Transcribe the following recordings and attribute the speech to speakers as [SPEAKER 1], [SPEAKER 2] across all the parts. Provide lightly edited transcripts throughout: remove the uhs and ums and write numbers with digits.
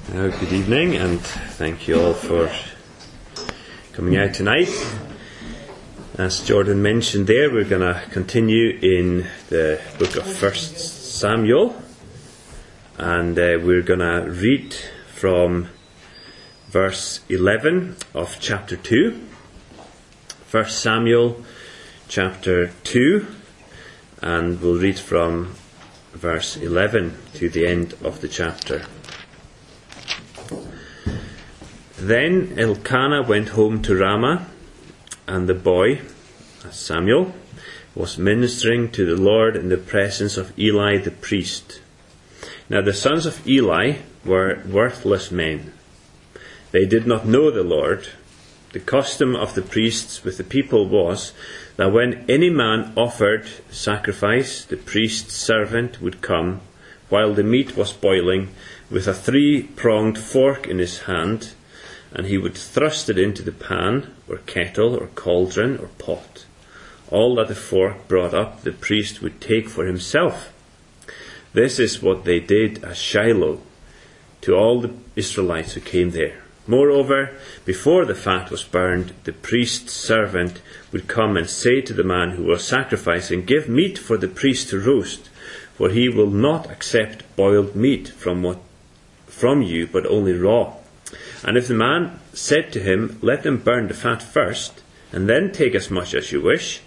[SPEAKER 1] Good evening, and thank you all for coming out tonight. As Jordan mentioned there, we're going to continue in the book of 1 Samuel, and we're going to read from verse 11 of chapter 2. 1 Samuel chapter 2, and we'll read from verse 11 to the end of the chapter. Then Elkanah went home to Ramah, and the boy, Samuel, was ministering to the Lord in the presence of Eli the priest. Now the sons of Eli were worthless men. They did not know the Lord. The custom of the priests with the people was that when any man offered sacrifice, the priest's servant would come while the meat was boiling with a 3-pronged fork in his hand, and he would thrust it into the pan, or kettle, or cauldron, or pot. All that the fork brought up, the priest would take for himself. This is what they did at Shiloh to all the Israelites who came there. Moreover, before the fat was burned, the priest's servant would come and say to the man who was sacrificing, "Give meat for the priest to roast, for he will not accept boiled meat from you, but only raw." And if the man said to him, "Let them burn the fat first, and then take as much as you wish,"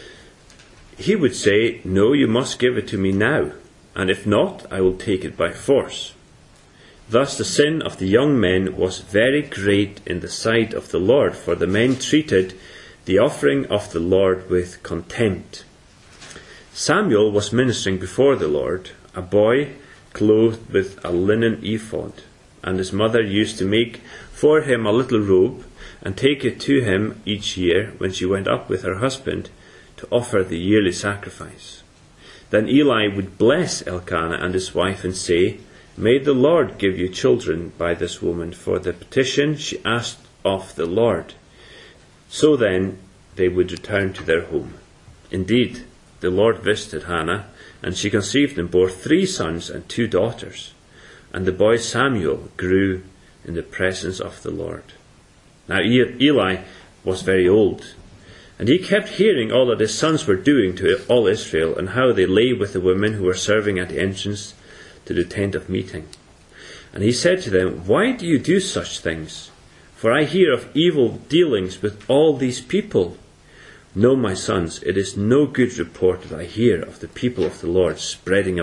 [SPEAKER 1] he would say, "No, you must give it to me now, and if not, I will take it by force." Thus the sin of the young men was very great in the sight of the Lord, for the men treated the offering of the Lord with contempt. Samuel was ministering before the Lord, a boy clothed with a linen ephod, and his mother used to make for him a little robe and take it to him each year when she went up with her husband to offer the yearly sacrifice. Then Eli would bless Elkanah and his wife and say, "May the Lord give you children by this woman for the petition she asked of the Lord." So then they would return to their home. Indeed, the Lord visited Hannah, and she conceived and bore 3 sons and 2 daughters. And the boy Samuel grew in the presence of the Lord. Now Eli was very old, and he kept hearing all that his sons were doing to all Israel, and how they lay with the women who were serving at the entrance to the tent of meeting. And he said to them, "Why do you do such things? For I hear of evil dealings with all these people. No, my sons, it is no good report that I hear of the people of the Lord spreading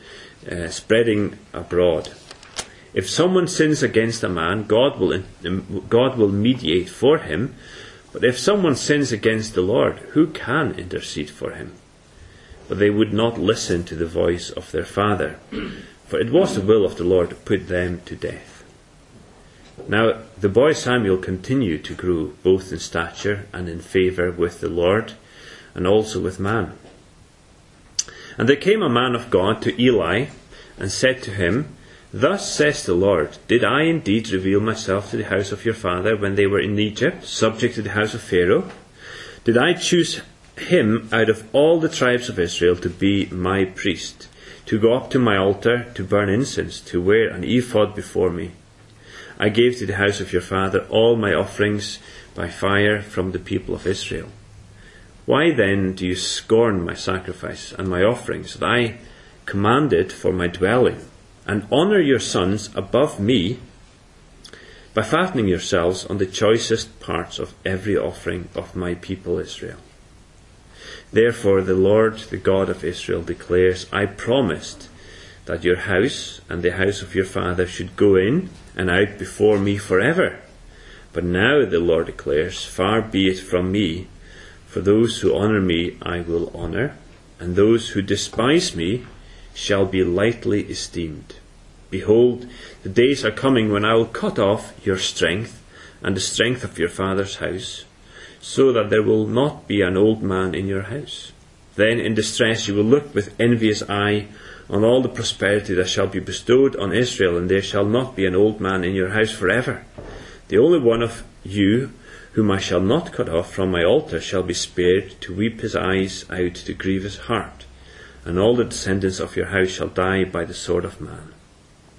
[SPEAKER 1] abroad. If someone sins against a man, God will mediate for him. But if someone sins against the Lord, who can intercede for him?" But they would not listen to the voice of their father, for it was the will of the Lord to put them to death. Now the boy Samuel continued to grow both in stature and in favour with the Lord, and also with man. And there came a man of God to Eli, and said to him, "Thus says the Lord, did I indeed reveal myself to the house of your father when they were in Egypt, subject to the house of Pharaoh? Did I choose him out of all the tribes of Israel to be my priest, to go up to my altar, to burn incense, to wear an ephod before me? I gave to the house of your father all my offerings by fire from the people of Israel. Why then do you scorn my sacrifice and my offerings that I commanded for my dwelling, and honour your sons above me by fattening yourselves on the choicest parts of every offering of my people Israel? Therefore the Lord, the God of Israel, declares, I promised that your house and the house of your father should go in and out before me forever. But now the Lord declares, far be it from me, for those who honour me I will honour, and those who despise me shall be lightly esteemed. Behold, the days are coming when I will cut off your strength and the strength of your father's house, so that there will not be an old man in your house. Then in distress you will look with envious eye on all the prosperity that shall be bestowed on Israel, and there shall not be an old man in your house forever. The only one of you whom I shall not cut off from my altar shall be spared, to weep his eyes out, to grieve his heart. And all the descendants of your house shall die by the sword of man.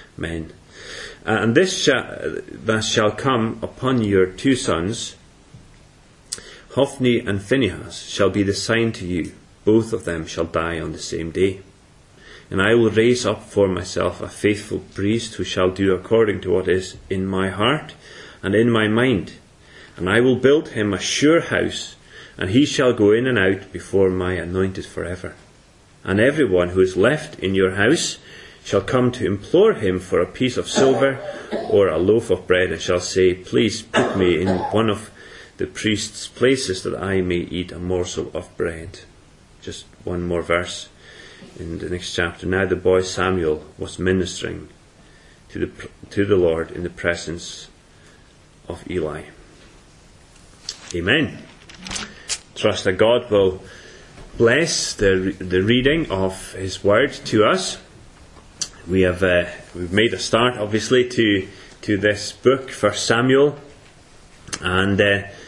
[SPEAKER 1] men. And this that shall come upon your 2 sons, Hophni and Phinehas, shall be the sign to you. Both of them shall die on the same day. And I will raise up for myself a faithful priest who shall do according to what is in my heart and in my mind. And I will build him a sure house, and he shall go in and out before my anointed forever. And everyone who is left in your house shall come to implore him for a piece of silver or a loaf of bread, and shall say, please put me in one of the priest's places that I may eat a morsel of bread. Just one more verse in the next chapter. Now the boy Samuel was ministering to the Lord in the presence of Eli. Amen. Trust that God will bless the reading of His Word to us. We've made a start, obviously, to this book, 1 Samuel, and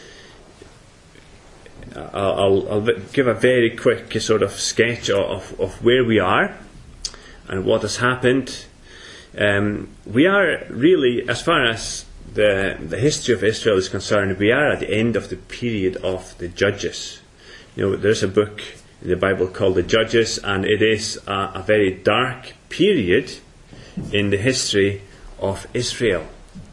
[SPEAKER 1] I'll give a very quick sort of sketch of where we are and what has happened. We are really, as far as the history of Israel is concerned, we are at the end of the period of the Judges. You know, there's a book in the Bible called the Judges, and it is a very dark period in the history of Israel.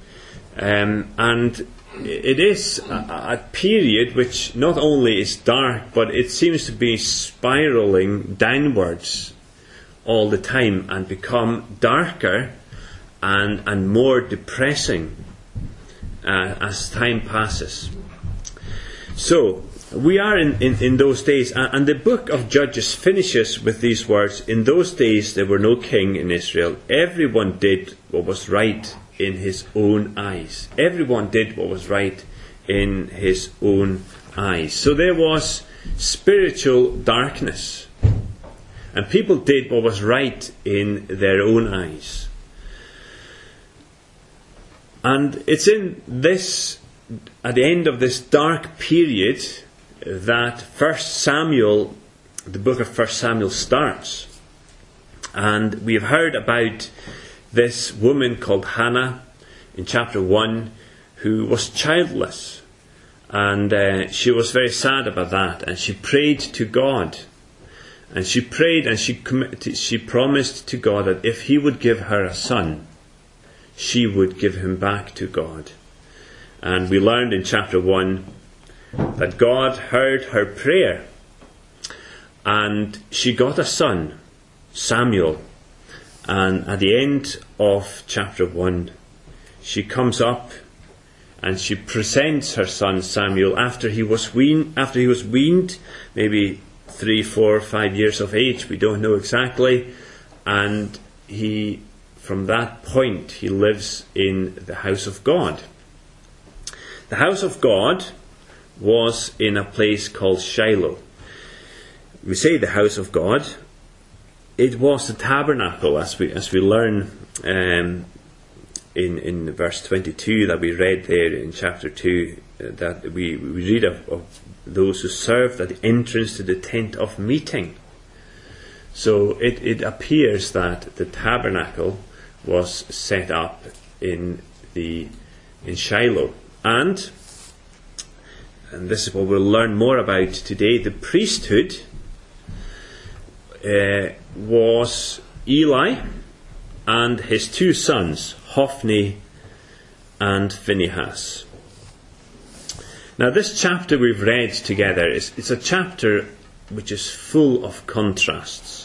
[SPEAKER 1] And it is a period which not only is dark, but it seems to be spiraling downwards all the time and become darker and more depressing as time passes. So we are in those days, and the book of Judges finishes with these words: in those days there were no king in Israel. Everyone did what was right in his own eyes. Everyone did what was right in his own eyes. So there was spiritual darkness, and people did what was right in their own eyes. And it's in this, at the end of this dark period, that 1 Samuel, the book of 1 Samuel starts. And we've heard about this woman called Hannah in chapter 1 who was childless. And she was very sad about that. And she prayed to God. And she prayed and she promised to God that if He would give her a son, she would give him back to God. And we learned in chapter 1 that God heard her prayer, and she got a son, Samuel. And at the end of chapter 1, she comes up and she presents her son Samuel after he was weaned, maybe 3, 4, 5 years of age, we don't know exactly. And from that point, he lives in the house of God. The house of God was in a place called Shiloh. We say the house of God. It was the tabernacle, as we learn in verse 22 that we read there in chapter 2, that we read of those who served at the entrance to the tent of meeting. So it appears that the tabernacle was set up in Shiloh. And this is what we'll learn more about today. The priesthood was Eli and his 2 sons, Hophni and Phinehas. Now this chapter we've read together, it's a chapter which is full of contrasts.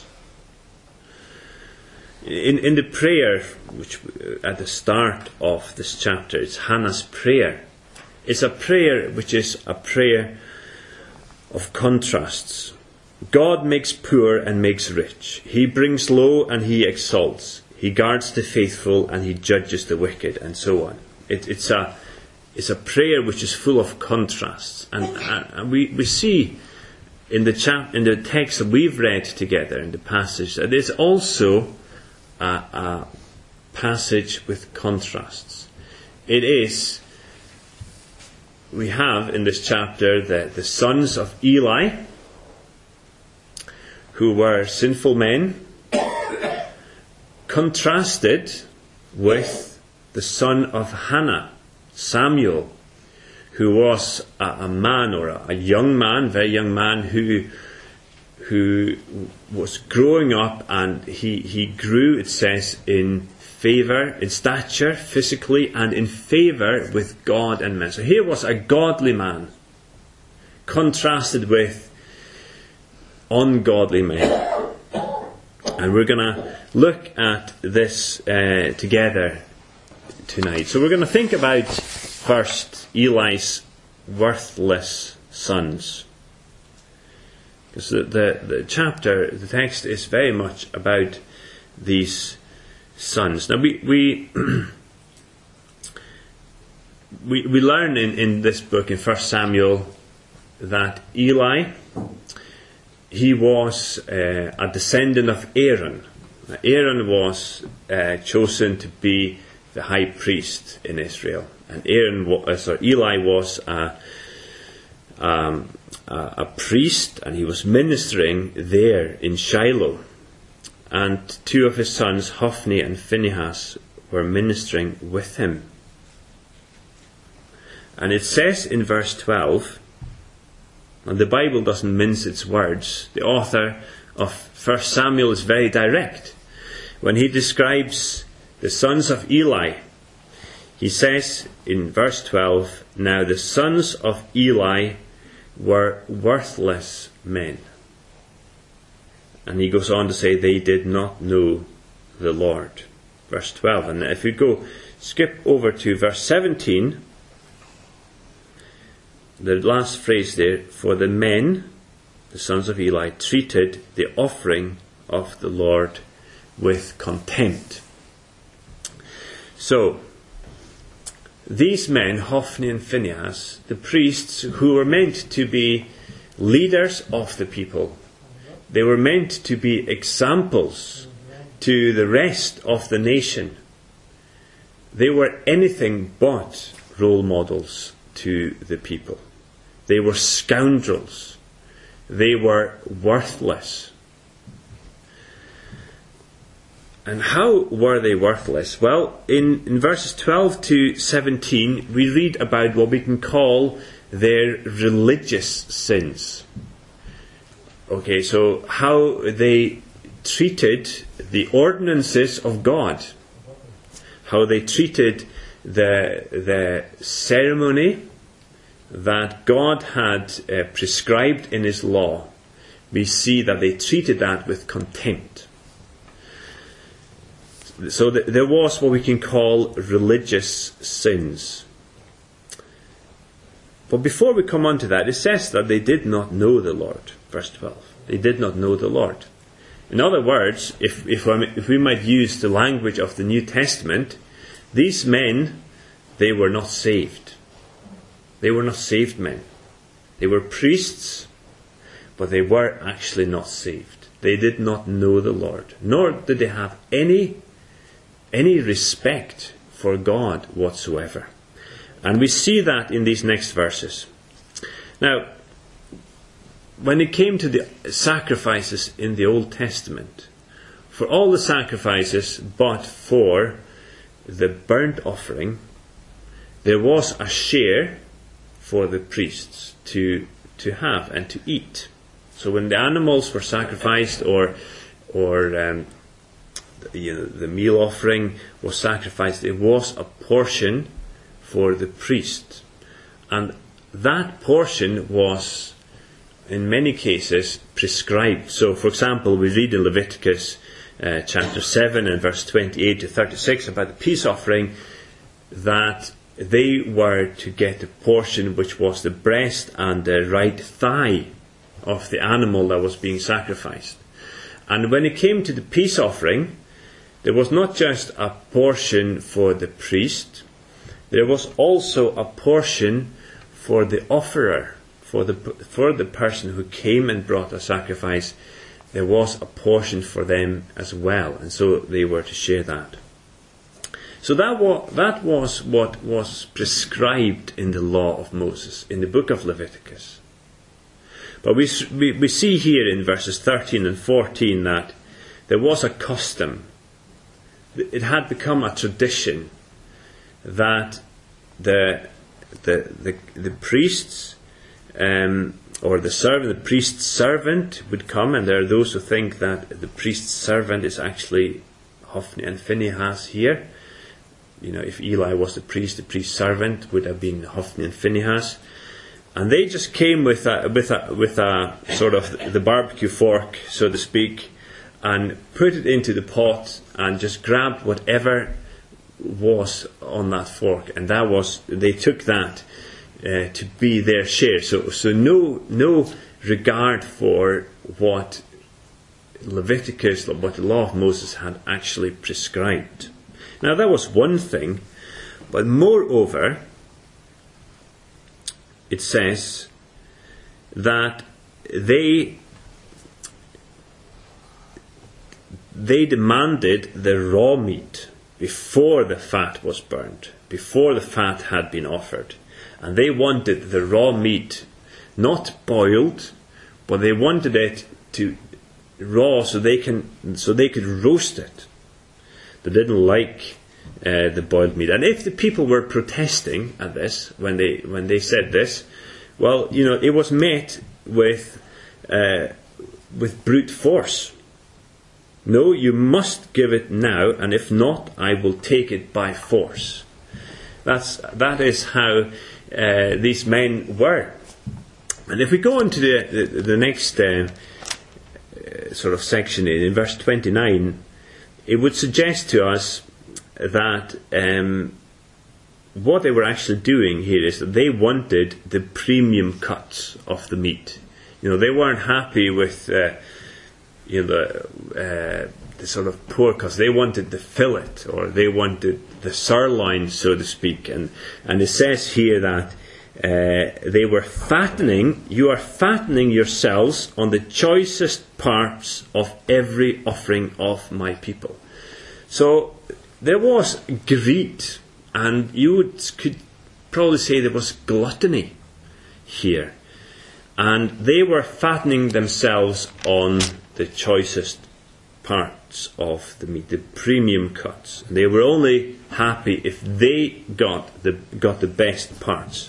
[SPEAKER 1] In the prayer, which at the start of this chapter, it's Hannah's prayer. It's a prayer which is a prayer of contrasts. God makes poor and makes rich. He brings low and He exalts. He guards the faithful and He judges the wicked, and so on. It's a prayer which is full of contrasts, and we see in the text that we've read together in the passage that it's also a passage with contrasts. We have in this chapter the sons of Eli, who were sinful men, contrasted with the son of Hannah, Samuel, who was a man, or a young man, very young man, who was growing up, and he grew, it says, in favour, in stature, physically, and in favour with God and men. So here was a godly man, contrasted with ungodly men. And we're going to look at this together tonight. So we're going to think about first Eli's worthless sons. Because the chapter, the text is very much about these sons. Now we learn in this book, in 1 Samuel, that Eli, he was a descendant of Aaron. Now, Aaron was chosen to be the high priest in Israel, and Eli was a priest, and he was ministering there in Shiloh. And two of his sons, Hophni and Phinehas, were ministering with him. And it says in verse 12, and the Bible doesn't mince its words, the author of 1 Samuel is very direct. When he describes the sons of Eli, he says in verse 12, "Now the sons of Eli were worthless men." And he goes on to say, "They did not know the Lord." Verse 12. And if we skip over to verse 17, the last phrase there, "For the men, the sons of Eli, treated the offering of the Lord with contempt." So, these men, Hophni and Phinehas, the priests who were meant to be leaders of the people, they were meant to be examples to the rest of the nation. They were anything but role models to the people. They were scoundrels. They were worthless. And how were they worthless? Well, in verses 12 to 17, we read about what we can call their religious sins. Okay, so how they treated the ordinances of God, how they treated the ceremony that God had prescribed in His law. We see that they treated that with contempt. So there was what we can call religious sins. But before we come on to that, it says that they did not know the Lord. Verse 12. They did not know the Lord. In other words, if we might use the language of the New Testament, these men, they were not saved. They were not saved men. They were priests, but they were actually not saved. They did not know the Lord, nor did they have any respect for God whatsoever. And we see that in these next verses. Now, when it came to the sacrifices in the Old Testament, for all the sacrifices but for the burnt offering, there was a share for the priests to have and to eat. So when the animals were sacrificed, or the meal offering was sacrificed, it was a portion for the priest. And that portion was, in many cases, prescribed. So, for example, we read in Leviticus chapter 7 and verse 28 to 36 about the peace offering, that they were to get a portion which was the breast and the right thigh of the animal that was being sacrificed. And when it came to the peace offering, there was not just a portion for the priest, there was also a portion for the offerer, for the person who came and brought a sacrifice. There was a portion for them as well, and so they were to share that. So that was what was prescribed in the law of Moses, in the book of Leviticus. But we see here in verses 13 and 14 that there was a custom it had become a tradition that the priests or the priest's servant would come, and there are those who think that the priest's servant is actually Hophni and Phinehas here. If Eli was the priest's servant would have been Hophni and Phinehas, and they just came with a sort of the barbecue fork, so to speak, and put it into the pot and just grabbed whatever was on that fork, and they took that to be their share. So no regard for what Leviticus, what the law of Moses had actually prescribed. Now that was one thing, but moreover, it says that they demanded the raw meat before the fat was burnt, before the fat had been offered. And they wanted the raw meat not boiled, but they wanted it to raw so they could roast it. They didn't like the boiled meat. And if the people were protesting at this, when they said this, well, it was met with brute force. No, you must give it now, and if not, I will take it by force. That is how these men were. And if we go into the next sort of section in verse 29, it would suggest to us that what they were actually doing here is that they wanted the premium cuts of the meat. They weren't happy with the sort of poor cuts. They wanted the fillet, or they wanted the sirloin, so to speak. And it says here that they were fattening. You are fattening yourselves on the choicest parts of every offering of my people. So there was greed, and you could probably say there was gluttony here. And they were fattening themselves on the choicest parts of the meat, the premium cuts. They were only happy if they got the best parts.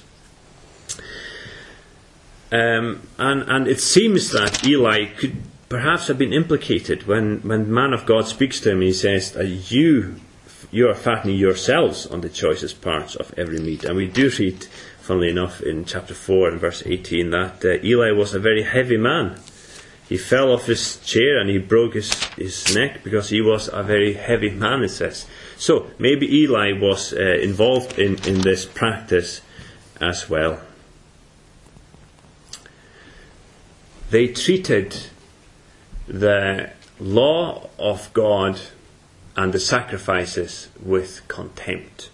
[SPEAKER 1] And it seems that Eli could perhaps have been implicated when the man of God speaks to him. He says that you are fattening yourselves on the choicest parts of every meat. And we do read, funnily enough, in chapter 4 and verse 18 that Eli was a very heavy man. He fell off his chair and he broke his neck because he was a very heavy man, it says. So maybe Eli was involved in this practice as well. They treated the law of God and the sacrifices with contempt.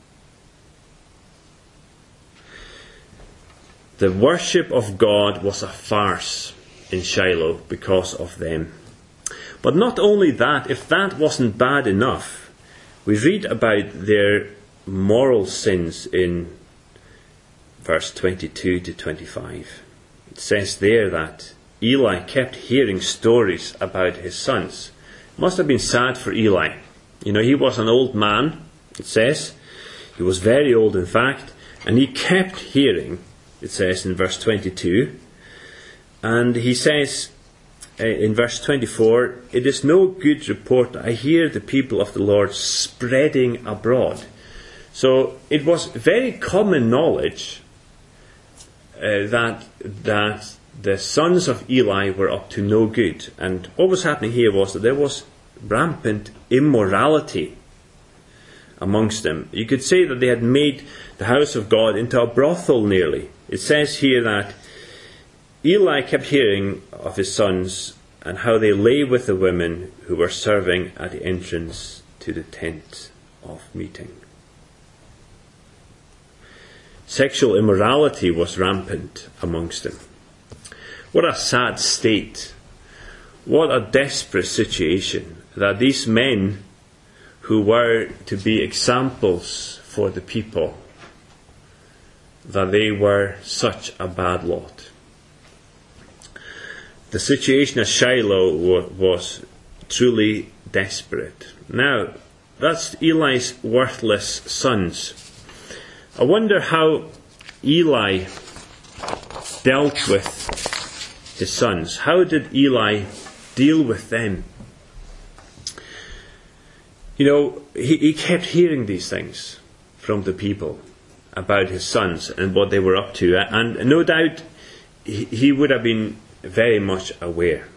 [SPEAKER 1] The worship of God was a farce in Shiloh because of them. But not only that, if that wasn't bad enough, we read about their moral sins in verse 22 to 25. It says there that Eli kept hearing stories about his sons. It must have been sad for Eli. He was an old man, it says. He was very old, in fact, and he kept hearing, it says in verse 22. And he says in verse 24, it is no good report I hear the people of the Lord spreading abroad. So it was very common knowledge that the sons of Eli were up to no good. And what was happening here was that there was rampant immorality amongst them. You could say that they had made the house of God into a brothel nearly. It says here that Eli kept hearing of his sons and how they lay with the women who were serving at the entrance to the tent of meeting. Sexual immorality was rampant amongst them. What a sad state. What a desperate situation that these men who were to be examples for the people, that they were such a bad lot. The situation at Shiloh was truly desperate. Now, That's Eli's worthless sons. I wonder how Eli dealt with his sons. How did Eli deal with them? He kept hearing these things from the people about his sons and what they were up to. And no doubt he would have been very much aware.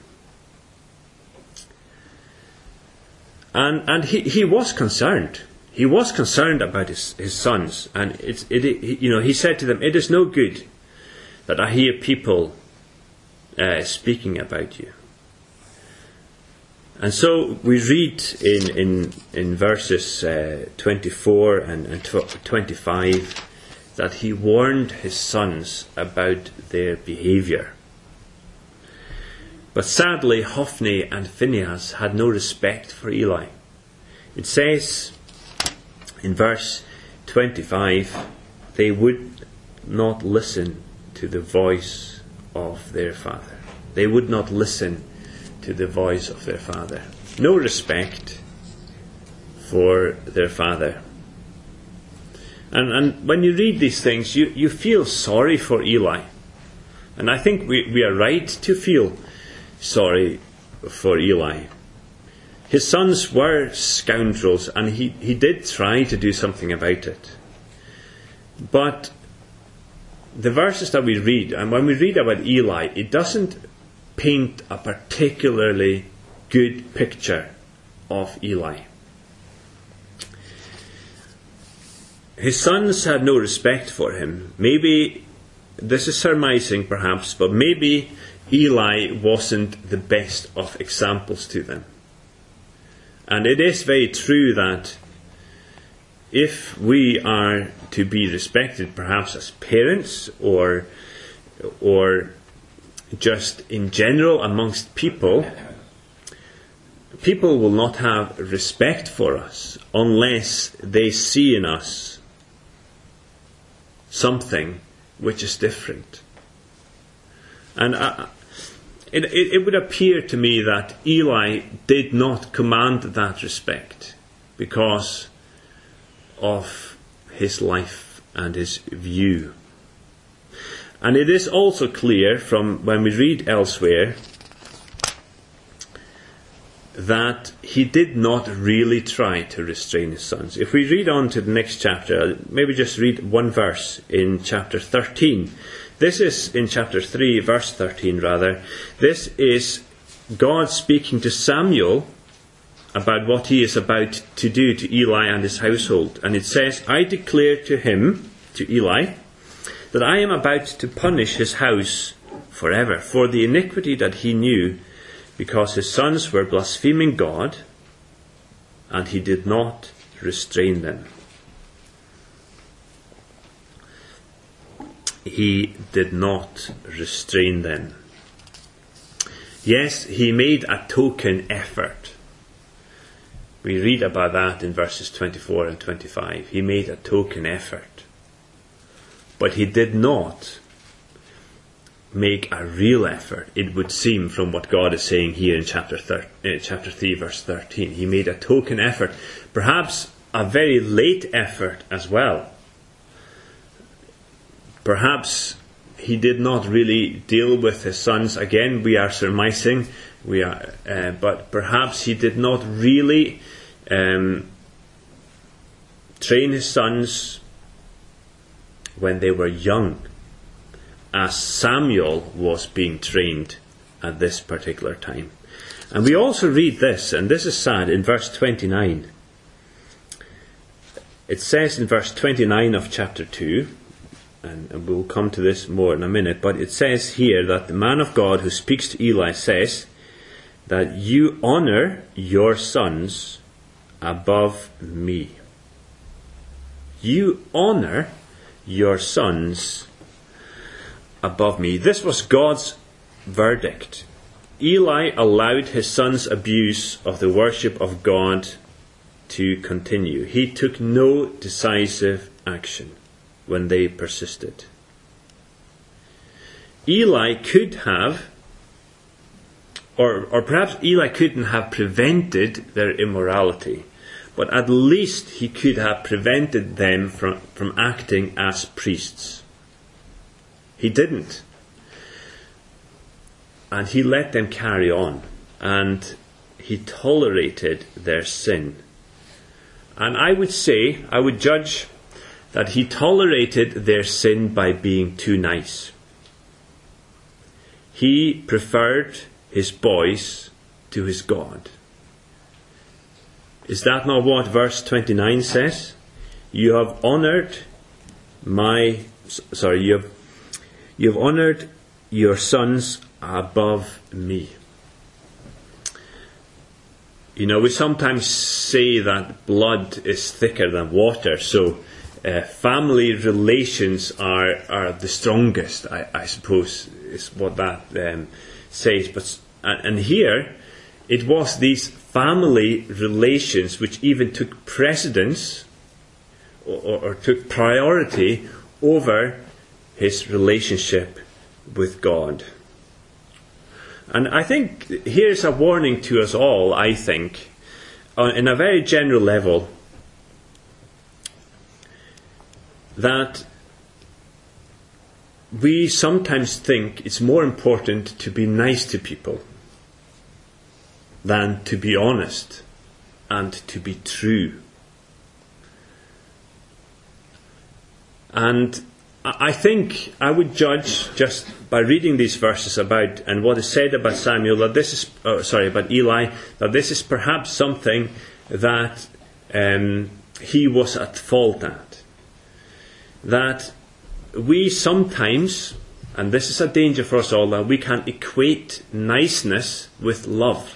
[SPEAKER 1] And he was concerned. He was concerned about his sons. And he said to them, "It is no good that I hear people speaking about you." And so we read in verses 24 and 25 that he warned his sons about their behaviour. But sadly, Hophni and Phinehas had no respect for Eli. It says in verse 25, they would not listen to the voice of their father. They would not listen to the voice of their father. No respect for their father. And when you read these things, you feel sorry for Eli. And I think we are right to feel sorry for Eli. His sons were scoundrels, and he did try to do something about it. But the verses that we read, and when we read about Eli, it doesn't paint a particularly good picture of Eli. His sons had no respect for him. Maybe, this is surmising perhaps, but maybe Eli wasn't the best of examples to them. And it is very true that if we are to be respected, perhaps as parents or just in general amongst people, people will not have respect for us unless they see in us something which is different. And it would appear to me that Eli did not command that respect because of his life and his view. And it is also clear from when we read elsewhere that he did not really try to restrain his sons. If we read on to the next chapter, maybe just read one verse in chapter 13. This is in chapter 3, verse 13 rather. This is God speaking to Samuel about what he is about to do to Eli and his household. And it says, "I declare to him," to Eli, "that I am about to punish his house forever for the iniquity that he knew, because his sons were blaspheming God, and he did not restrain them." He did not restrain them. Yes, he made a token effort. We read about that in verses 24 and 25. He made a token effort. But he did not make a real effort, it would seem, from what God is saying here in chapter 3, verse 13. He made a token effort, perhaps a very late effort as well. Perhaps he did not really deal with his sons. Again, we are surmising, but perhaps he did not really train his sons when they were young, as Samuel was being trained at this particular time. And we also read this, and this is sad, in verse 29. It says in verse 29 of chapter 2, and we'll come to this more in a minute, but it says here that the man of God who speaks to Eli says that you honor your sons above me. You honor your sons above me. This was God's verdict. Eli allowed his sons' abuse of the worship of God to continue. He took no decisive action when they persisted. Eli could have, or perhaps Eli couldn't have prevented their immorality, but at least he could have prevented them from acting as priests. He didn't. And he let them carry on, and he tolerated their sin. And I would judge that he tolerated their sin by being too nice. He preferred his boys to his God. Is that not what verse 29 says? You have honored your sons above me. You know, we sometimes say that blood is thicker than water, so family relations are the strongest, I suppose, is what that says. But and here, it was these family relations which even took precedence or took priority over his relationship with God. And I think here's a warning to us all, I think, in a very general level, that we sometimes think it's more important to be nice to people than to be honest and to be true. And I think I would judge just by reading these verses about and what is said about Samuel that this is about Eli, that this is perhaps something that he was at fault at. That we sometimes, and this is a danger for us all, that we can equate niceness with love.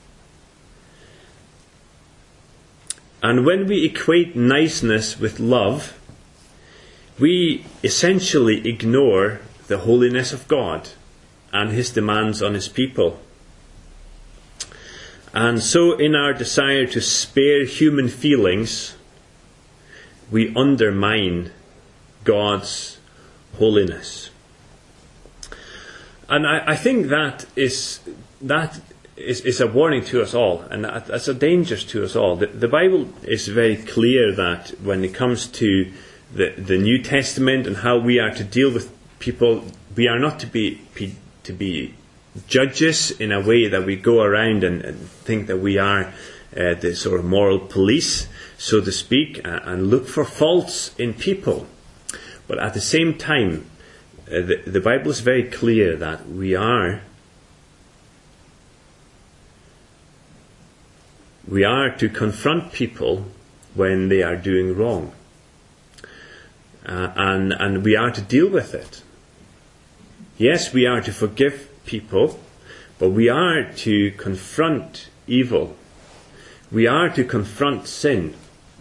[SPEAKER 1] And when we equate niceness with love, we essentially ignore the holiness of God and his demands on his people. And so in our desire to spare human feelings, we undermine God's holiness. And I think that is a warning to us all, and that's a danger to us all. The Bible is very clear that when it comes to the New Testament and how we are to deal with people, we are not to be judges in a way that we go around and think that we are the sort of moral police, so to speak, and look for faults in people. But at the same time, the Bible is very clear that we are to confront people when they are doing wrong. And we are to deal with it. Yes, we are to forgive people, but we are to confront evil. We are to confront sin.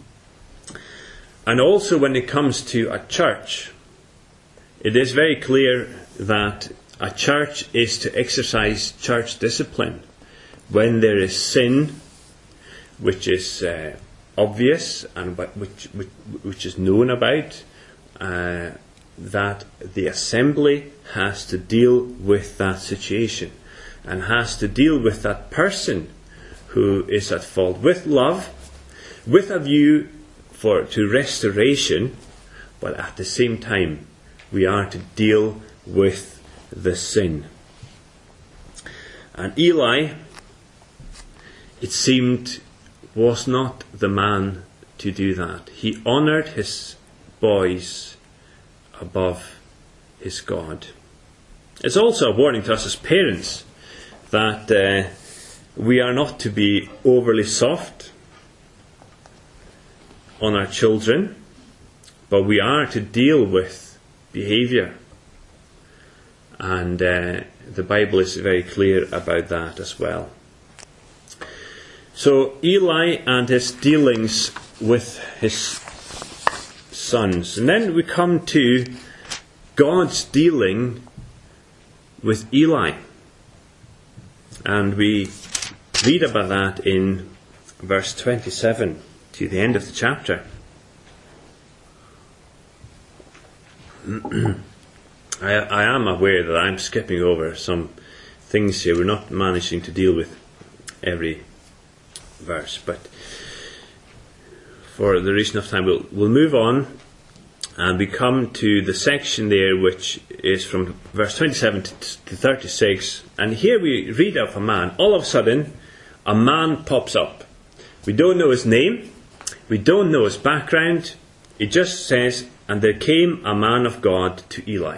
[SPEAKER 1] And also when it comes to a church, it is very clear that a church is to exercise church discipline. When there is sin, which is obvious and which is known about, that the assembly has to deal with that situation and has to deal with that person who is at fault with love, with a view to restoration, but at the same time we are to deal with the sin. And Eli, it seemed, was not the man to do that. He honoured his boys above his God. It's also a warning to us as parents that we are not to be overly soft on our children, but we are to deal with behaviour. And the Bible is very clear about that as well. So Eli and his dealings with his sons. And then we come to God's dealing with Eli. And we read about that in verse 27 to the end of the chapter. I am aware that I'm skipping over some things here. We're not managing to deal with every verse. But for the reason of time, we'll move on, and we come to the section there which is from verse 27 to 36. And here we read of a man. All of a sudden, a man pops up. We don't know his name. We don't know his background. It just says, and there came a man of God to Eli.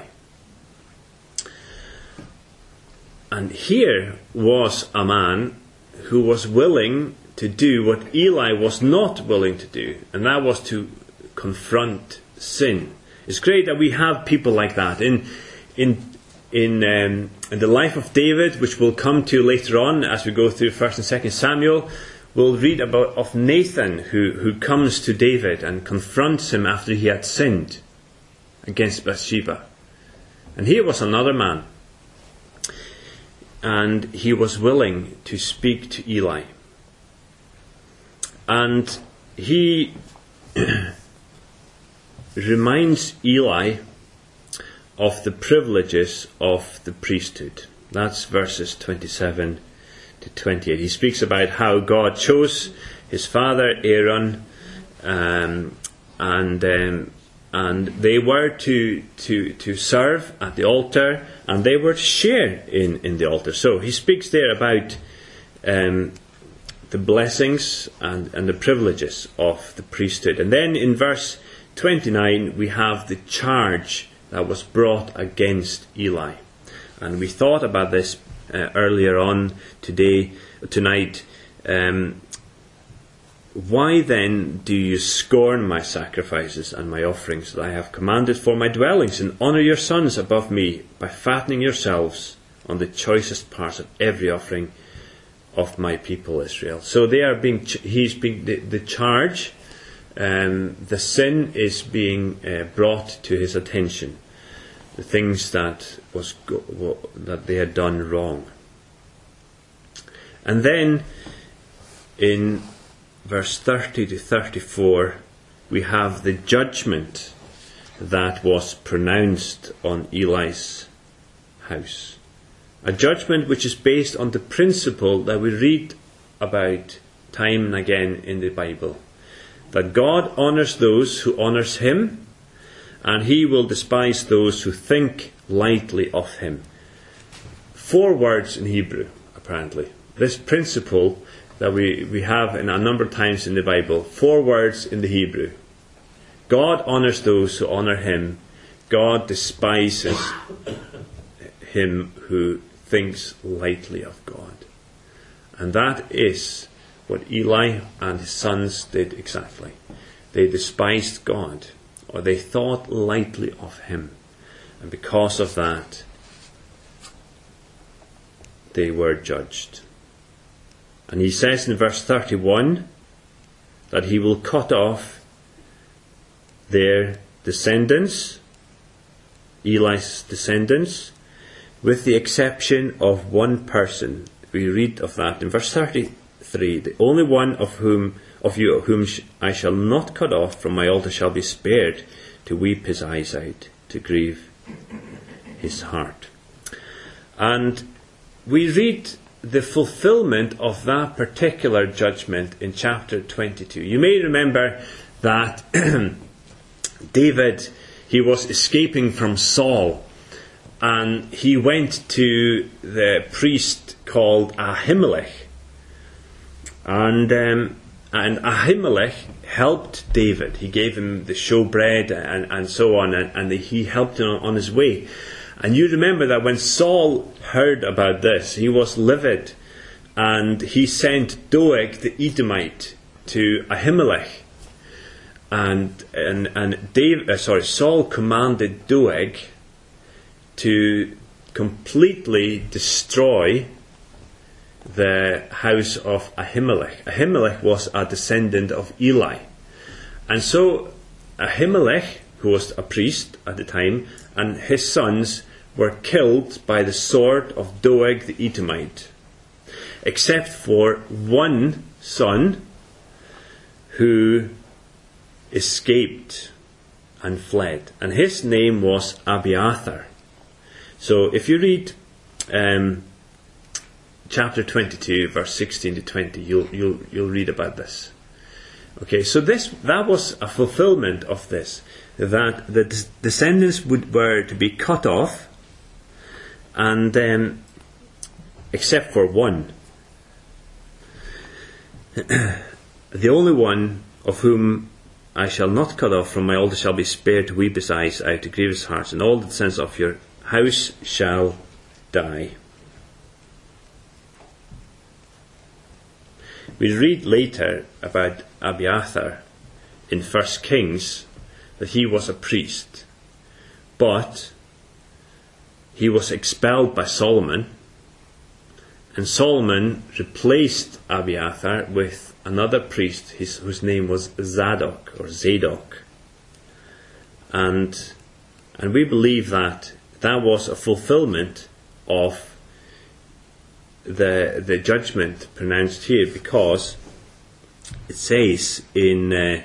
[SPEAKER 1] And here was a man who was willing to do what Eli was not willing to do, and that was to confront sin. It's great that we have people like that in the life of David, which we'll come to later on as we go through 1 and 2 Samuel. We'll read of Nathan who comes to David and confronts him after he had sinned against Bathsheba. And here was another man, and he was willing to speak to Eli. And he reminds Eli of the privileges of the priesthood. That's verses 27 to 28. He speaks about how God chose his father Aaron, and they were to serve at the altar, and they were to share in the altar. So he speaks there about the blessings and the privileges of the priesthood. And then in verse 29 we have the charge that was brought against Eli. And we thought about this earlier on tonight. Why then do you scorn my sacrifices and my offerings that I have commanded for my dwellings, and honour your sons above me by fattening yourselves on the choicest parts of every offering of my people Israel? So they are being, the charge, the sin is being brought to his attention, the things that they had done wrong. And then in verse 30 to 34 we have the judgment that was pronounced on Eli's house. A judgment which is based on the principle that we read about time and again in the Bible, that God honours those who honours him, and he will despise those who think lightly of him. 4 words in Hebrew, apparently. This principle that we have in a number of times in the Bible, 4 words in the Hebrew. God honours those who honour him. God despises him who thinks lightly of God. And that is what Eli and his sons did exactly. They despised God, or they thought lightly of him. And because of that, they were judged. And he says in verse 31 that he will cut off their descendants, Eli's descendants, with the exception of one person. We read of that in verse 33. The only one of you whom I shall not cut off from my altar shall be spared, to weep his eyes out, to grieve his heart. And we read the fulfillment of that particular judgment in chapter 22. You may remember that David, he was escaping from Saul, and he went to the priest called Ahimelech, and Ahimelech helped David. He gave him the showbread and so on, and he helped him on his way. And you remember that when Saul heard about this, he was livid, and he sent Doeg the Edomite to Ahimelech, and Saul commanded Doeg to completely destroy the house of Ahimelech. Ahimelech was a descendant of Eli. And so Ahimelech, who was a priest at the time, and his sons were killed by the sword of Doeg the Edomite, except for one son who escaped and fled, and his name was Abiathar. So if you read chapter 22 verse 16 to 20, you'll read about this. Okay, so that was a fulfillment of this, that the descendants were to be cut off, and except for one. The only one of whom I shall not cut off from my altar shall be spared to weep his eyes out to grievous hearts, and all the descendants of your house shall die. We read later about Abiathar in 1 Kings that he was a priest, but he was expelled by Solomon, and Solomon replaced Abiathar with another priest whose name was Zadok. And we believe that was a fulfillment of the judgment pronounced here, because it says in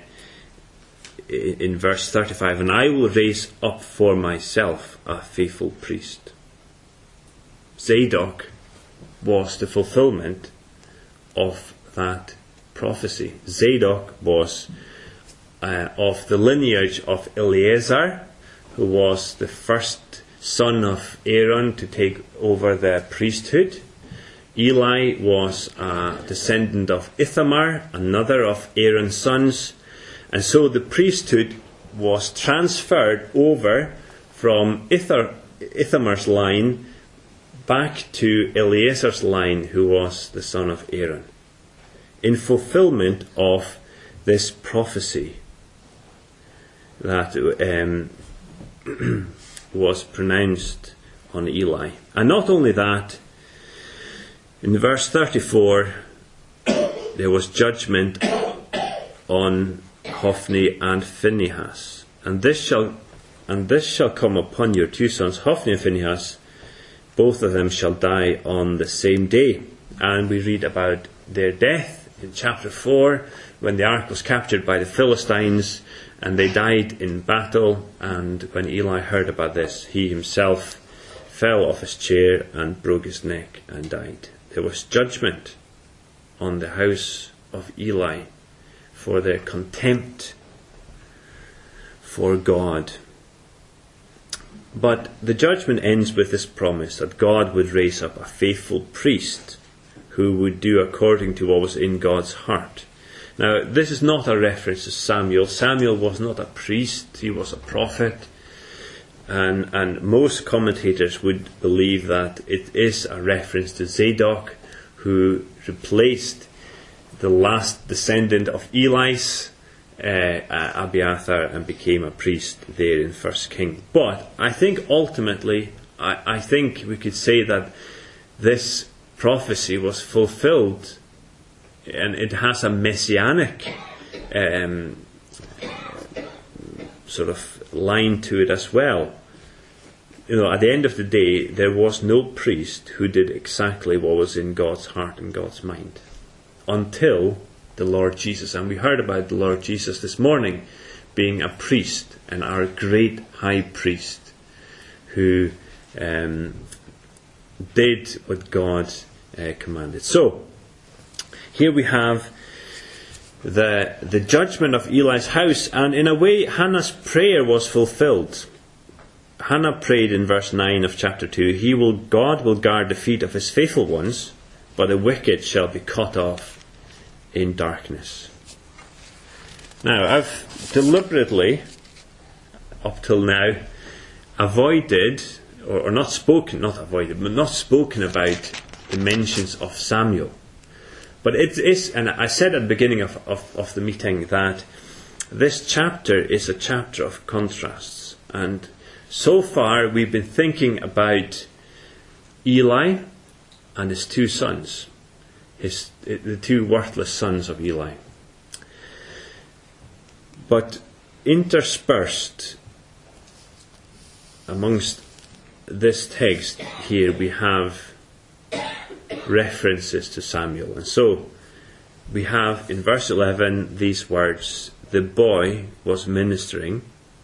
[SPEAKER 1] verse 35, and I will raise up for myself a faithful priest. Zadok was the fulfillment of that prophecy. Zadok was of the lineage of Eleazar, who was the first son of Aaron to take over the priesthood. Eli was a descendant of Ithamar, another of Aaron's sons, and so the priesthood was transferred over from Ithamar's line back to Eleazar's line, who was the son of Aaron, in fulfillment of this prophecy that was pronounced on Eli. And not only that, in verse 34 there was judgment on Hophni and Phinehas, and this shall come upon your two sons, Hophni and Phinehas. Both of them shall die on the same day. And we read about their death in chapter 4, when the ark was captured by the Philistines and they died in battle. And when Eli heard about this, he himself fell off his chair and broke his neck and died. There was judgment on the house of Eli for their contempt for God. But the judgment ends with this promise that God would raise up a faithful priest who would do according to what was in God's heart. Now, this is not a reference to Samuel. Samuel was not a priest, he was a prophet. And most commentators would believe that it is a reference to Zadok, who replaced the last descendant of Eli's, Abiathar, and became a priest there in 1 Kings. But I think ultimately, I think we could say that this prophecy was fulfilled, and it has a messianic sort of line to it as well. At the end of the day, there was no priest who did exactly what was in God's heart and God's mind until the Lord Jesus. And we heard about the Lord Jesus this morning being a priest, and our great high priest who did what God commanded. So here we have the judgment of Eli's house, and in a way Hannah's prayer was fulfilled. Hannah prayed in verse 9 of chapter 2, God will guard the feet of his faithful ones, but the wicked shall be cut off in darkness. Now, I've deliberately, up till now, avoided, or not spoken about the mentions of Samuel. But it is, and I said at the beginning of the meeting that this chapter is a chapter of contrasts. And so far we've been thinking about Eli and his two sons, the two worthless sons of Eli. But interspersed amongst this text here we have references to Samuel. And so we have in verse 11 these words, the boy was ministering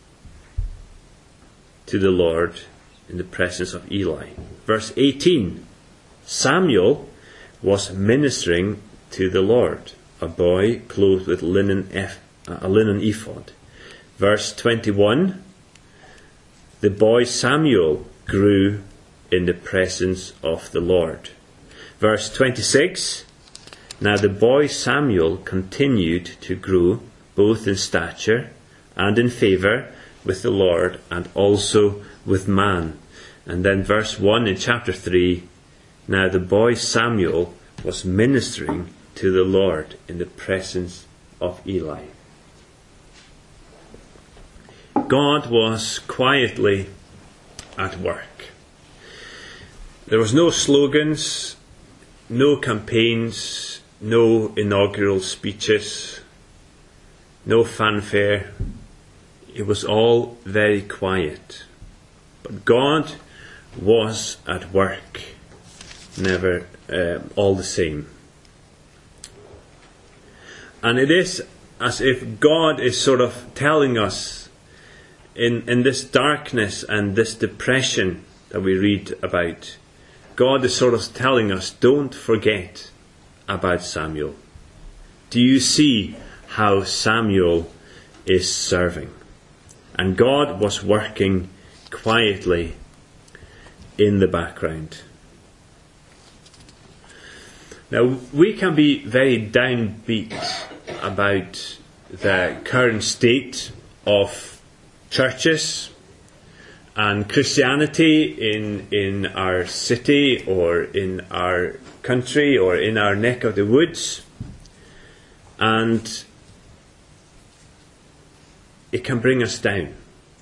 [SPEAKER 1] to the Lord in the presence of Eli. Verse 18, Samuel was ministering to the Lord. a boy clothed with a linen ephod. Verse 21, the boy Samuel grew in the presence of the Lord. Verse 26, now the boy Samuel continued to grow both in stature and in favour with the Lord and also with man. And then verse 1 in chapter 3, now the boy Samuel was ministering to the Lord in the presence of Eli. God was quietly at work. There was no slogans, no campaigns, no inaugural speeches, no fanfare. It was all very quiet. But God was at work, never all the same. And it is as if God is sort of telling us in this darkness and this depression that we read about, God is sort of telling us, don't forget about Samuel. Do you see how Samuel is serving? And God was working quietly in the background. Now, we can be very downbeat about the current state of churches and Christianity in our city or in our country or in our neck of the woods. And it can bring us down.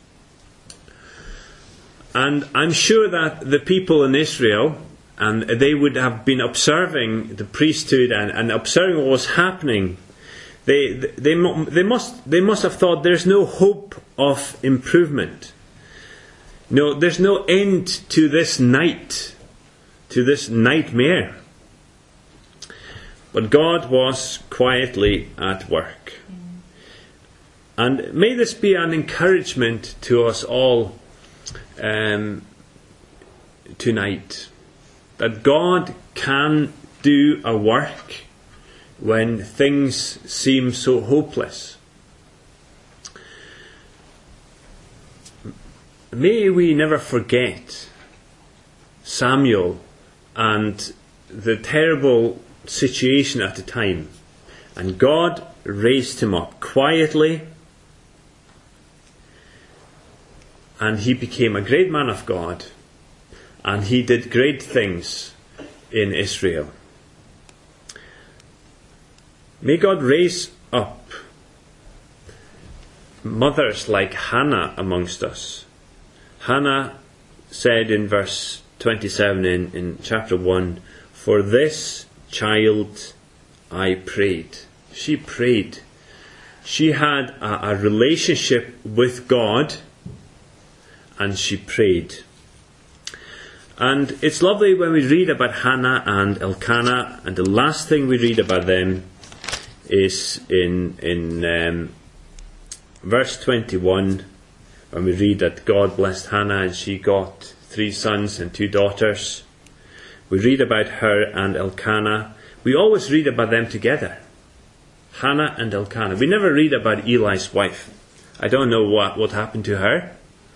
[SPEAKER 1] And I'm sure that the people in Israel, and they would have been observing the priesthood and observing what was happening, they must have thought there's no hope of improvement. No, there's no end to this night, to this nightmare. But God was quietly at work. And may this be an encouragement to us all tonight, that God can do a work when things seem so hopeless. May we never forget Samuel and the terrible situation at the time. And God raised him up quietly, and he became a great man of God, and he did great things in Israel. May God raise up mothers like Hannah amongst us. Hannah said in verse 27 in chapter 1, for this child I prayed. She prayed. She had a relationship with God, and she prayed. And it's lovely when we read about Hannah and Elkanah, and the last thing we read about them is in verse 21, when we read that God blessed Hannah and she got 3 sons and 2 daughters. We read about her and Elkanah. We always read about them together. Hannah and Elkanah. We never read about Eli's wife. I don't know what happened to her.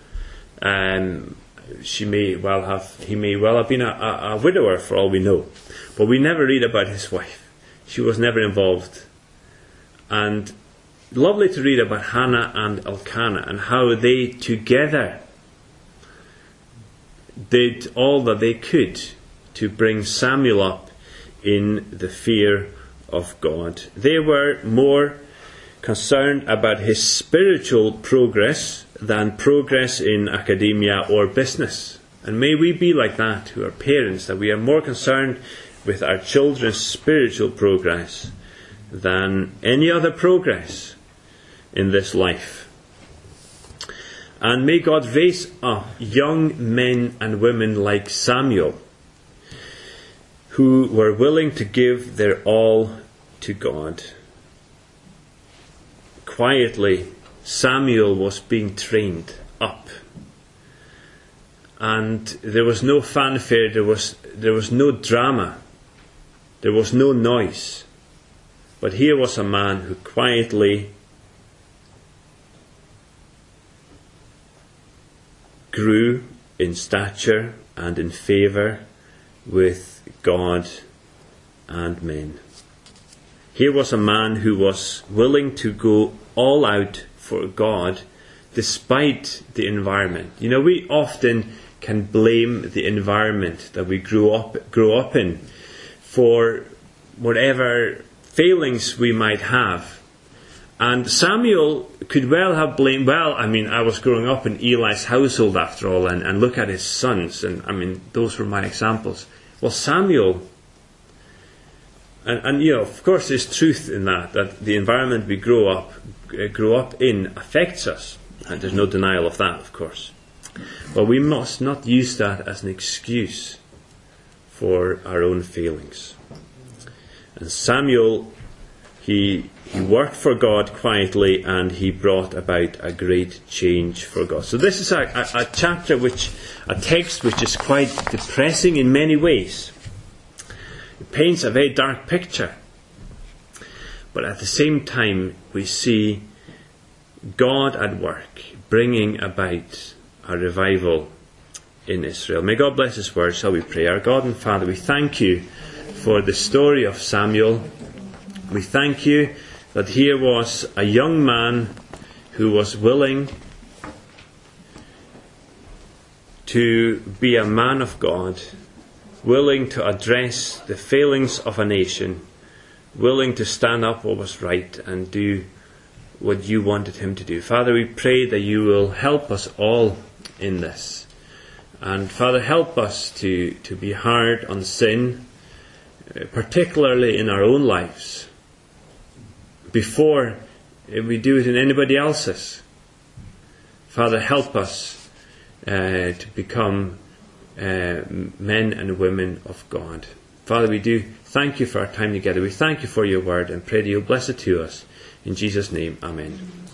[SPEAKER 1] He may well have been a widower for all we know. But we never read about his wife. She was never involved. And lovely to read about Hannah and Elkanah and how they together did all that they could to bring Samuel up in the fear of God. They were more concerned about his spiritual progress than progress in academia or business. And may we be like that, who are parents, that we are more concerned with our children's spiritual progress than any other progress in this life. And may God raise up young men and women like Samuel, who were willing to give their all to God. Quietly, Samuel was being trained up. And there was no fanfare, there was no drama, there was no noise. But here was a man who quietly grew in stature and in favour with God and men. Here was a man who was willing to go all out for God despite the environment. You know, we often can blame the environment that we grew up in for whatever failings we might have. And Samuel could well have blamed, I was growing up in Eli's household after all, and look at his sons, and those were my examples. Well, Samuel, and of course there's truth in that the environment we grew up in affects us, and there's no denial of that, of course. But we must not use that as an excuse for our own failings. And Samuel, he worked for God quietly, and he brought about a great change for God. So this is a text which is quite depressing in many ways. It paints a very dark picture. But at the same time, we see God at work, bringing about a revival in Israel. May God bless His word. Shall we pray? Our God and Father, we thank you for the story of Samuel. We thank you that here was a young man who was willing to be a man of God, willing to address the failings of a nation, willing to stand up what was right and do what you wanted him to do. Father, we pray that you will help us all in this. And Father, help us to be hard on sin, particularly in our own lives, before we do it in anybody else's. Father, help us to become men and women of God. Father, we do thank you for our time together. We thank you for your word and pray that you'll bless it to us. In Jesus' name, amen.